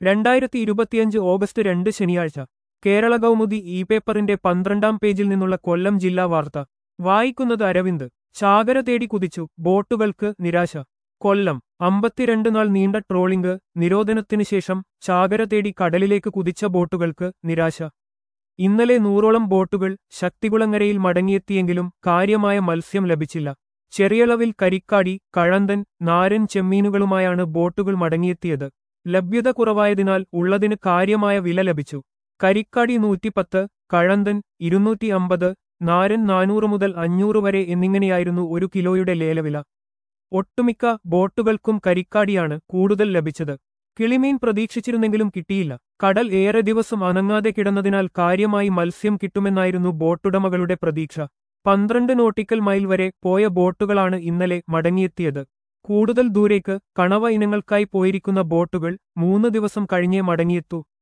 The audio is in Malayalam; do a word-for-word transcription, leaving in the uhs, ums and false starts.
രണ്ടായിരത്തി ഇരുപത്തിയഞ്ച് ഓഗസ്റ്റ് രണ്ട് ശനിയാഴ്ച കേരള കൗമുദി ഇ പേപ്പറിന്റെ പന്ത്രണ്ടാം പേജിൽ നിന്നുള്ള കൊല്ലം ജില്ലാ വാർത്ത വായിക്കുന്നത് അരവിന്ദ്. ചാകര തേടി കുതിച്ചു ബോട്ടുകൾക്ക് നിരാശ. കൊല്ലം. അമ്പത്തിരണ്ട് നാൾ നീണ്ട ട്രോളിംഗ് നിരോധനത്തിന് ശേഷം ചാകര തേടി കടലിലേക്ക് കുതിച്ച ബോട്ടുകൾക്ക് നിരാശ. ഇന്നലെ നൂറോളം ബോട്ടുകൾ ശക്തികുളങ്ങരയിൽ മടങ്ങിയെത്തിയെങ്കിലും കാര്യമായ മത്സ്യം ലഭിച്ചില്ല. ചെറിയളവിൽ കരിക്കാടി, കഴന്തൻ, നാരൻ ചെമ്മീനുകളുമായാണ് ബോട്ടുകൾ മടങ്ങിയെത്തിയത്. ലഭ്യത കുറവായതിനാൽ ഉള്ളതിന് കാര്യമായ വില ലഭിച്ചു. കരിക്കാടി നൂറ്റിപ്പത്ത്, കഴന്തൻ ഇരുന്നൂറ്റി അമ്പത്, നാരൻ നാനൂറ് മുതൽ അഞ്ഞൂറ് വരെ എന്നിങ്ങനെയായിരുന്നു ഒരു കിലോയുടെ ലേലവില. ഒട്ടുമിക്ക ബോട്ടുകൾക്കും കരിക്കാടിയാണ് കൂടുതൽ ലഭിച്ചത്. കിളിമീൻ പ്രതീക്ഷിച്ചിരുന്നെങ്കിലും കിട്ടിയില്ല. കടൽ ഏറെ ദിവസം അനങ്ങാതെ കിടന്നതിനാൽ കാര്യമായി മത്സ്യം കിട്ടുമെന്നായിരുന്നു ബോട്ടുടമകളുടെ പ്രതീക്ഷ. പന്ത്രണ്ട് നോട്ടിക്കൽ മൈൽ വരെ പോയ ബോട്ടുകളാണ് ഇന്നലെ മടങ്ങിയെത്തിയത്. കൂടുതൽ ദൂരേക്ക് കണവ ഇനങ്ങൾക്കായി പോയിരിക്കുന്ന ബോട്ടുകൾ മൂന്ന് ദിവസം കഴിഞ്ഞേ മടങ്ങിയെത്തൂ.